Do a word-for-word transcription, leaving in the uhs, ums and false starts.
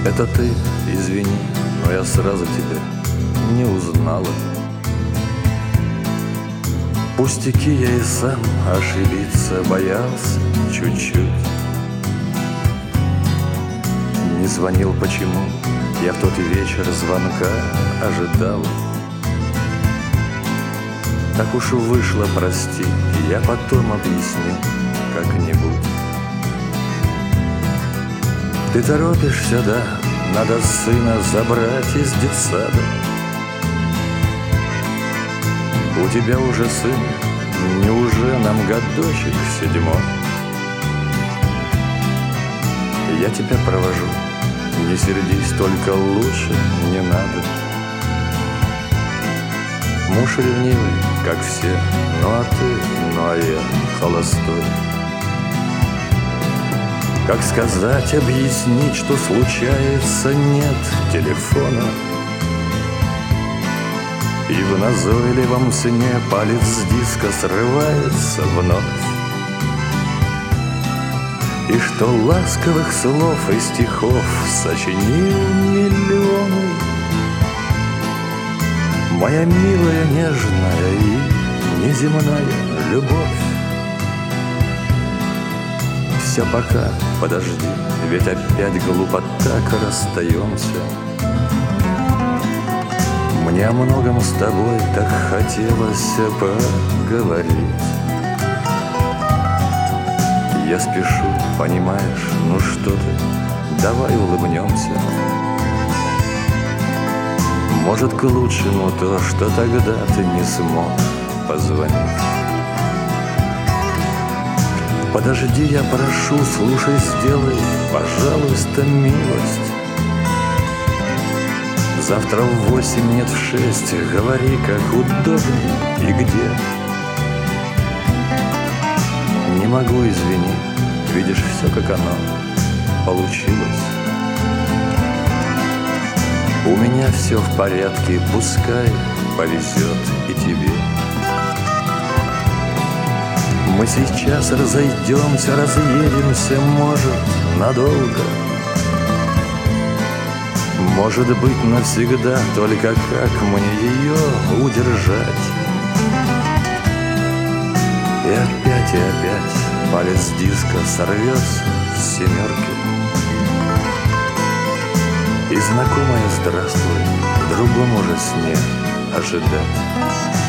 Это ты, извини, но я сразу тебя не узнала. Пустяки, я и сам ошибиться боялся чуть-чуть. Не звонил почему, я в тот вечер звонка ожидал. Так уж вышло, прости, я потом объясню как-нибудь. Ты торопишься, да, надо сына забрать из детсада. У тебя уже сын, неуже нам годочек седьмой? Я тебя провожу, не сердись, только лучше не надо. Муж ревнивый, как все, ну а ты, ну а я холостой. Как сказать, объяснить, что случается, нет телефона. И в назойливом сне палец с диска срывается вновь. И что ласковых слов и стихов сочинил миллионы. Моя милая, нежная и неземная любовь. Все пока, подожди, ведь опять глупо так расстаемся. Мне о многом с тобой так хотелось поговорить. Я спешу, понимаешь, ну что ты, давай улыбнемся. Может, к лучшему то, что тогда ты не смог позвонить. Подожди, я прошу, слушай, сделай, пожалуйста, милость. Завтра в восемь, нет, в шесть, говори, как удобнее и где. Не могу, извини, видишь, все как оно получилось. У меня все в порядке, пускай повезет и тебе. Мы сейчас разойдемся, разъедемся, может, надолго. Может быть, навсегда, только как мне ее удержать? И опять, и опять палец диска сорвется с семерки. И знакомое здравствуй в другом уже сне ожидать.